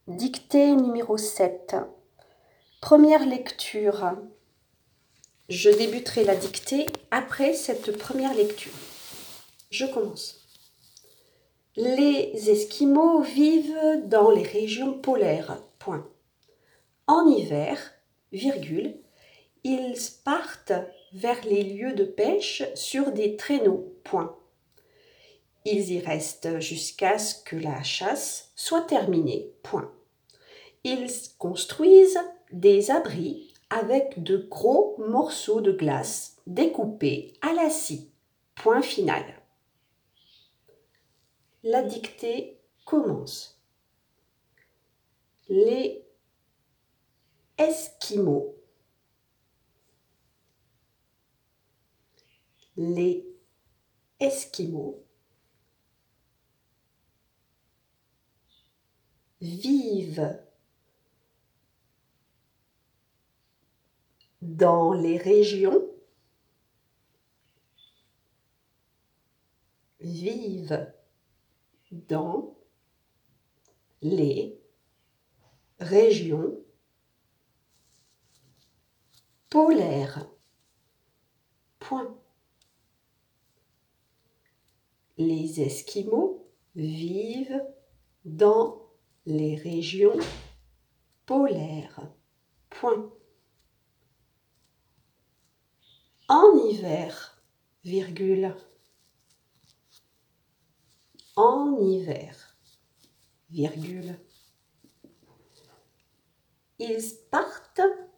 Dictée numéro 7. Première lecture. Je débuterai la dictée après cette première lecture. Je commence. Les Esquimaux vivent dans les régions polaires. Point. En hiver, virgule, ils partent vers les lieux de pêche sur des traîneaux. Point. Ils y restent jusqu'à ce que la chasse soit terminée. Point. Ils construisent des abris avec de gros morceaux de glace découpés à la scie. Point final. La dictée commence. Les Esquimaux. Les Esquimaux vivent dans les régions dans les régions polaires. Point. Les Esquimaux vivent dans les régions polaires. Point. En hiver, virgule. En hiver, virgule. Ils partent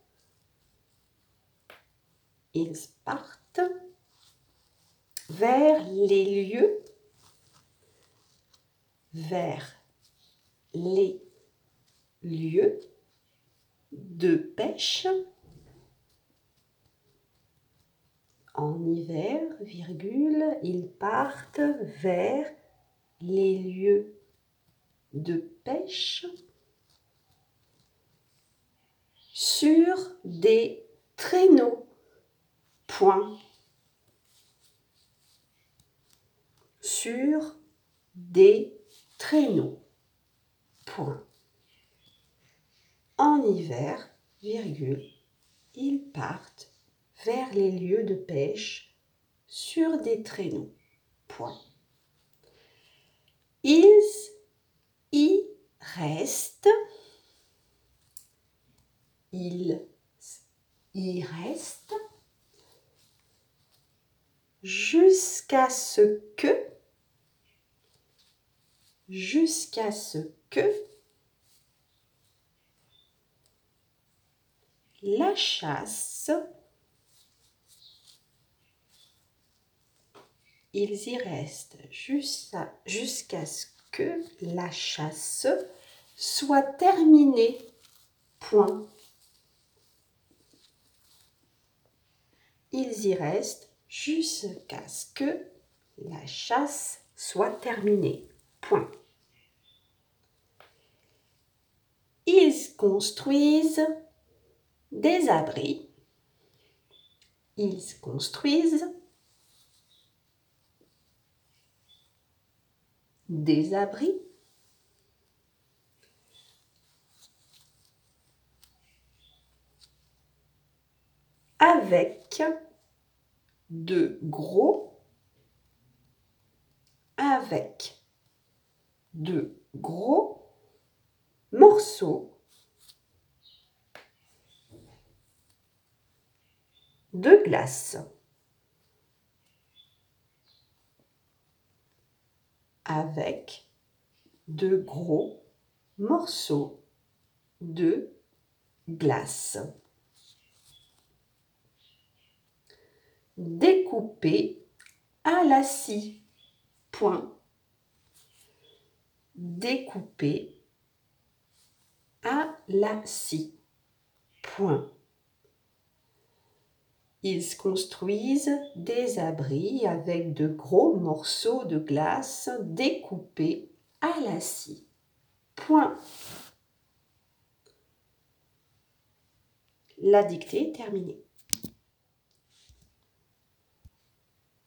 vers les lieux de pêche. En hiver, virgule, ils partent vers les lieux de pêche sur des traîneaux. Point. Sur des traîneaux. Point. En hiver, virgule, ils partent vers les lieux de pêche sur des traîneaux. Point. Ils y restent jusqu'à ce que la chasse ils y restent jusqu'à ce que la chasse soit terminée. Point. Ils y restent jusqu'à ce que la chasse soit terminée. Point. Ils construisent des abris. Ils construisent des abris avec de gros morceaux de glace. Avec de gros morceaux de glace. Découpés à la scie. Point. Découpés à la scie. Point. Ils construisent des abris avec de gros morceaux de glace découpés à la scie. Point. La dictée est terminée.